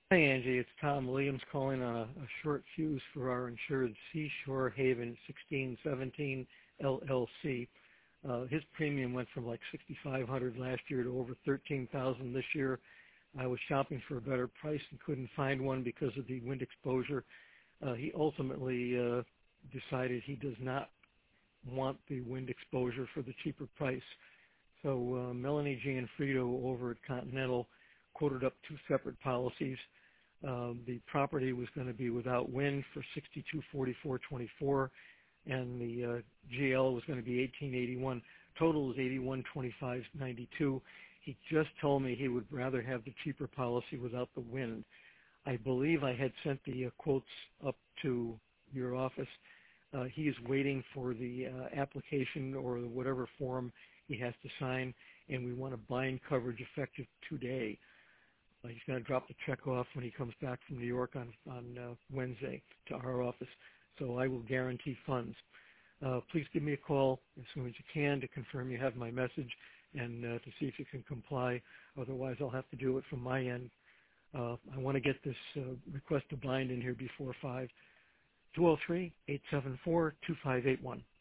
Hi, Angie. It's Tom Williams calling on a short fuse for our insured Seashore Haven 1617 LLC. His premium went from like 6,500 last year to over 13,000 this year. I was shopping for a better price and couldn't find one because of the wind exposure. He ultimately decided he does not want the wind exposure for the cheaper price. So Melanie Gianfrido over at Continental quoted up two separate policies. The property was going to be without wind for $62.44.24, and the GL was going to be $18.81. Total is $81.25.92. He just told me he would rather have the cheaper policy without the wind. I believe I had sent the quotes up to your office. He is waiting for the application or whatever form he has to sign, and we want to bind coverage effective today. He's going to drop the check off when he comes back from New York on Wednesday to our office, so I will guarantee funds. Please give me a call as soon as you can to confirm you have my message and to see if you can comply. Otherwise, I'll have to do it from my end. I want to get this request to bind in here before 5. 203-874-2581.